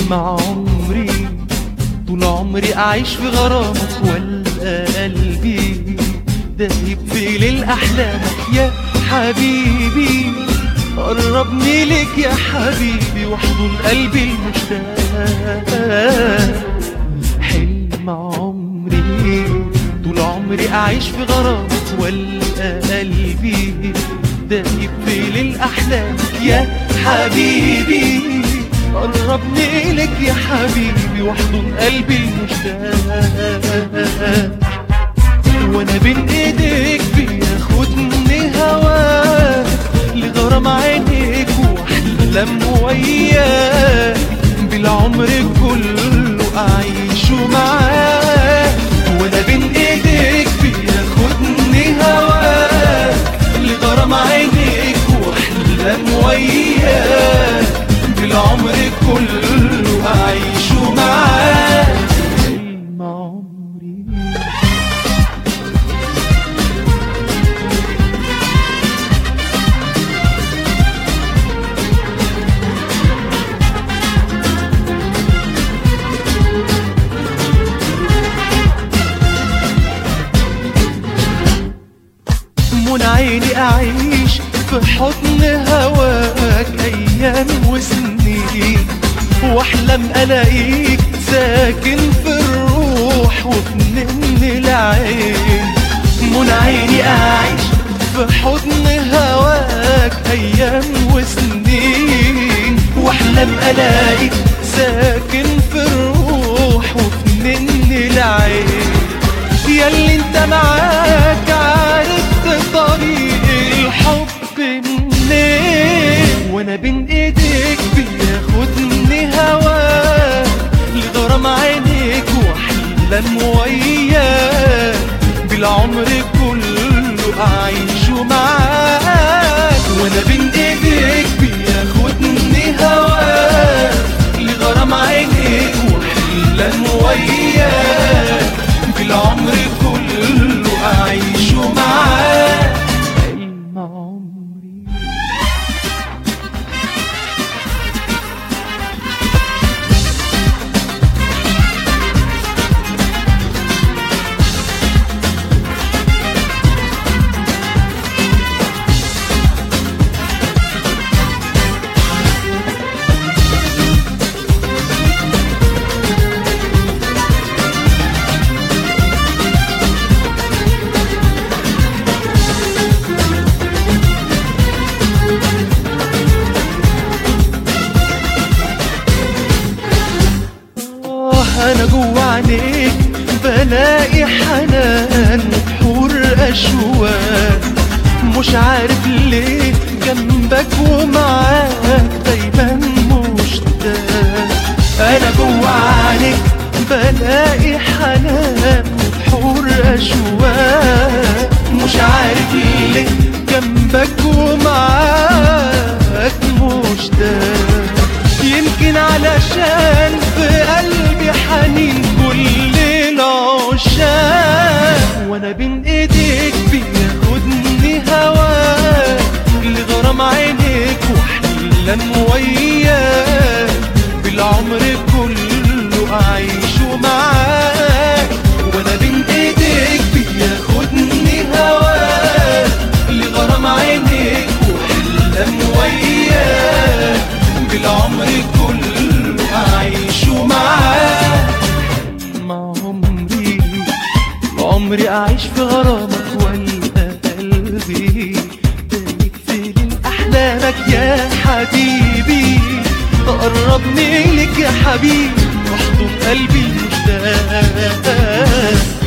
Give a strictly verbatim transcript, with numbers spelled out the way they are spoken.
مع عمري طول عمري أعيش في غرامك، ولا قلبي دايب في ليل أحلامك يا حبيبي. قربني لك يا حبيبي واحضن قلبي المشتاق. حلم عمري طول عمري أعيش في غرامك، ولا قلبي دايب في ليل أحلامك يا حبيبي. قربني لك يا حبيبي واحضن قلبي المشتاق. وانا بين ايديك بياخدني هواك لغرام عينيك واحلم وياك، بالعمر كله اعيشه معاك. وانا بين ايديك بياخدني هواك لغرام عينيك واحلم وياك، بالعمر كله أعيشه معاك. حلم عمري من عيني أعيش في حضن هواك أيام وسنين، واحلم الاقيك ساكن في الروح وبنن العين. من عيني اعيش في حضن هواك ايام وسنين، واحلم الاقيك ساكن في الروح وبنن العين. ياللي انت معاك عرفت طريق الحب منين، وانا بين ايديك بياخدني هواك لغرام عينيك واحلم وياك، بالعمر كله اعيشه معاك. وانا بين ايديك بياخدني هواك لغرام عينيك واحلم وياك، بالعمر كله اعيشه معاك. حلم عمري أنا جوا عينيك بلاقي حنان وبحور أشواق، مش عارف ليه جنبك ومعاك دايما مشتاق. أنا جوا عينيك بلاقي حنان وبحور أشواق، مش عارف ليه جنبك ومعاك مشتاق. يمكن علشان في قلبي حنين كل العشاق، وانا بين ايديك بياخدني هواك لغرام عينيك واحلم وياك، بالعمر كله اعيشه معاك. وانا بين ايديك بياخدني هواك لغرام عينيك واحلم وياك، بالعمر كله أعيشه معاك. مع عمري عمري أعيش في غرامك، ولا قلبي دايب في ليل أحلامك يا حبيبي. قربني لك يا حبيبي واحضن قلبي المشتاق.